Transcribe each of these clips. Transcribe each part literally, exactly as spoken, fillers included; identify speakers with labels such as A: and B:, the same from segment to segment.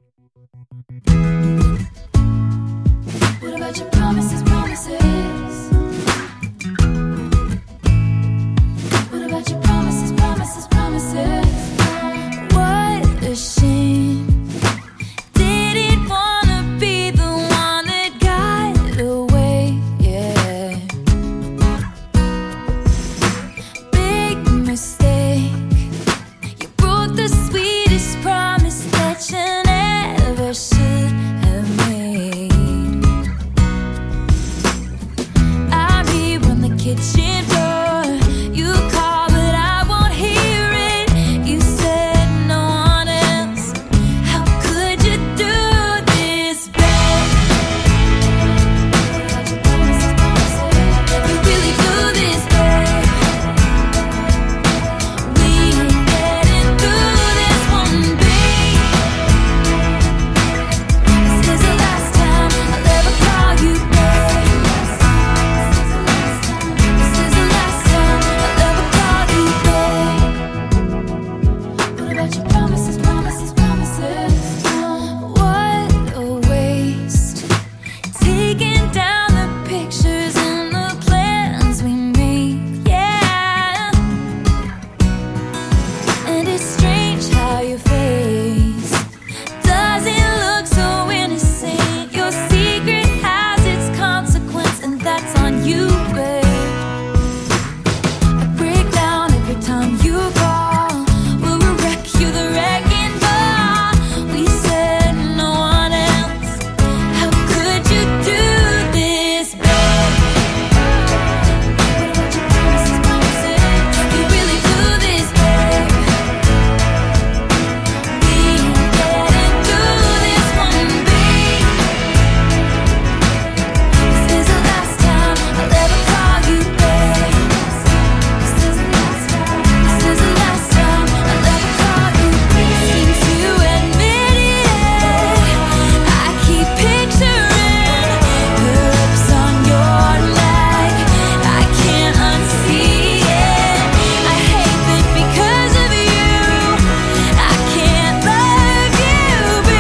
A: What about your promises, promises? What about your promises, promises, promises? What a shame. Didn't wanna be the one that got away, yeah. Big mistake. You broke the sweetest promise that you never should have made. I'm here on the kitchen floor. You call, but I won't hear it. You said no one else. How could you do this, babe? You really do this, babe. We ain't getting through this one, babe. This is the last time I'll ever call you, babe. This is the last time I'll ever call you, babe. What about your promises, promises, promises? What a waste. Taking down the pictures and the plans we made, yeah. And it's strange how your face doesn't look so innocent. Your secret has its consequence, and that's on you, babe. I break down every time you call. We'll wreck you, the wrecking ball. We said no one else. How could you do this, babe? What about your promises, promises? You really do this, babe. We ain't getting through this one, babe. This is the last time I'll ever call you, babe. This is the last time. This is the last time I'll ever call you, babe. Since you admitted it, I keep picturing her lips on your neck. I can't unsee it. I hate that because of you, I can't love you,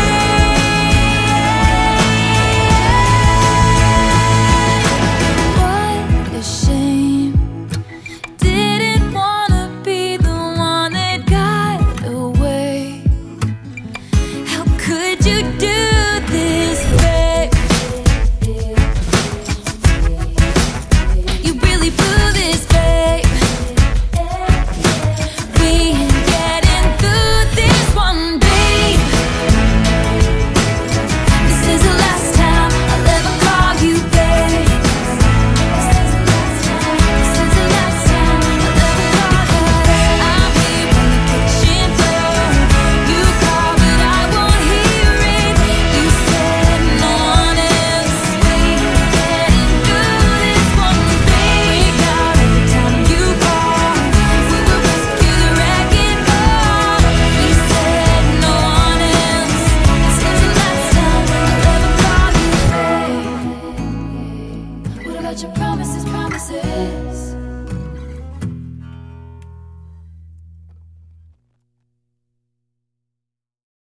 A: babe. What a shame. Didn't wanna be the one that got away. How could you do